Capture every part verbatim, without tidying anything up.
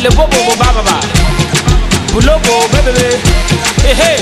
le bobo baba baba. Bulobo baby. Hey hey.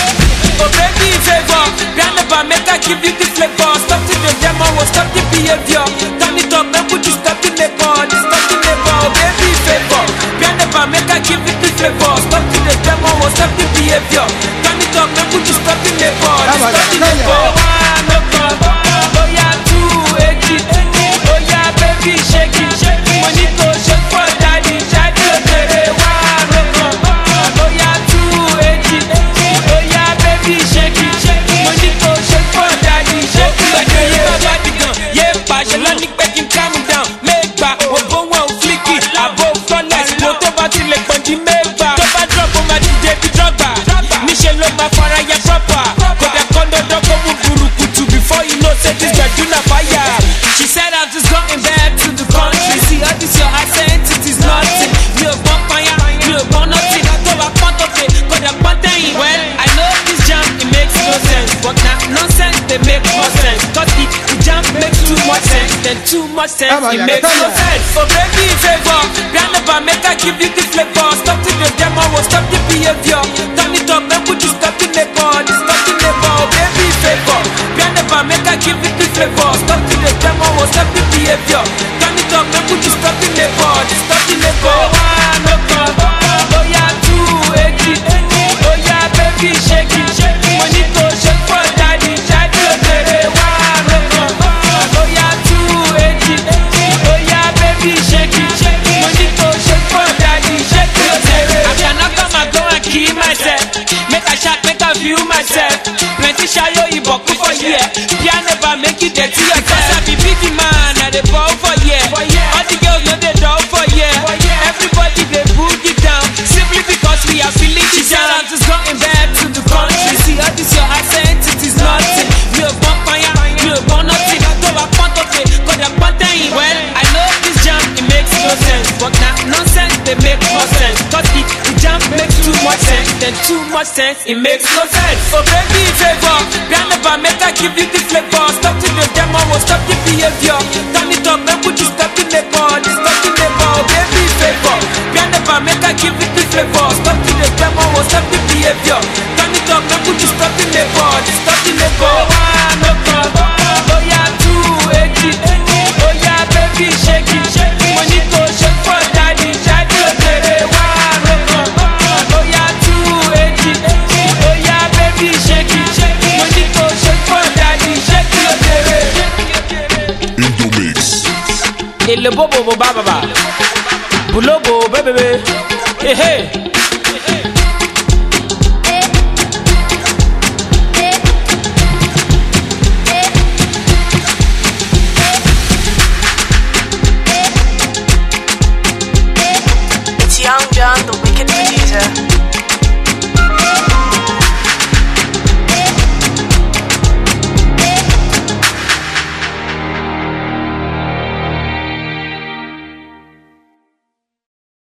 Oh baby favor, bien never make I give you the flavor. Stop to the demo, stop the behavior. Turn it up, make you stop the labor, stop the labor. Oh baby favor, bien never make I give you the flavor. Stop to the demo, stop the behavior. Turn it up, make you stop the labor, stop the labor. One no come, oh yeah two eighty, oh yeah baby shake it, shake it. Money go shake for daddy, daddy okay. One no come, oh yeah two eighty, oh yeah baby shake it, shake it. Money go shake for daddy, shake it okay. Yeah, body gun, yeah, passion, let me back and calm down. Make back, we'll go well flicky. Above flawless, no to battle like bungee make back. Top a drop on my D J, be drop back. Michelle Loma for a ya proper. Cause the condo don't come with Burukutu. Before you know, say this girl do not fire. She said I'm just going back to the country. See all this your accent, it is nothing. You have one fire, you have one nothing. Top a point of it, cause the content. Well, I know this jam, it makes no sense. But now nonsense, they make more sense. Cause the, the jam makes too much sense. Then too much sense, it makes no sense. So baby favor, bien never make I give you the flavor. Stop to the demo, stop the behavior. Turn it up, make you stop the labor, stop the labor. Oh baby favor, bien never make I give you the flavor. Stop to the demo, stop the behavior. Turn it up, make you stop the labor, stop the labor. One no come, oh yeah two eighty, oh yeah baby shake it, shake it. Money go shake for daddy, daddy okay. One no come, oh yeah two eighty, oh yeah baby shake it, shake it. Money go shake for daddy, shake it okay. I cannot come and go and kill myself. Make a shot, make a view myself. Plenty shayo iboku for year. Pia never make you dirty yourself. Cause I be big man, I dey ball for year. All the girls know they down for year. Everybody they boogie down simply because we are feeling it down. I'm just going back to the country. See all this your accent, it is nothing. You have one fire, you have one nothing. Don't have fun of it, cause they're content. Well, I know this jam, it makes no sense. But now nonsense, they make more sense. Cause the, the jam makes too much sense. Then too much sense, it makes no sense. So baby favor, bien never make I give you the flavor. Stop to the demo, stop the behavior. Turn it up, make you stop the labor, stop the labor. Oh baby favor, bien never make I give you the flavor. Stop to the demo, stop the behavior. Turn it up, make you stop the labor, stop the labor. One no come, oh yeah two eighty, oh yeah baby shake it, shake it. Money go shake for daddy, daddy okay. One no come, oh yeah two eighty, oh yeah baby shake it, shake it. Money go shake for daddy, shake it okay. Indo mix. Le bobo baba baba. Bulobo baby. Hey hey.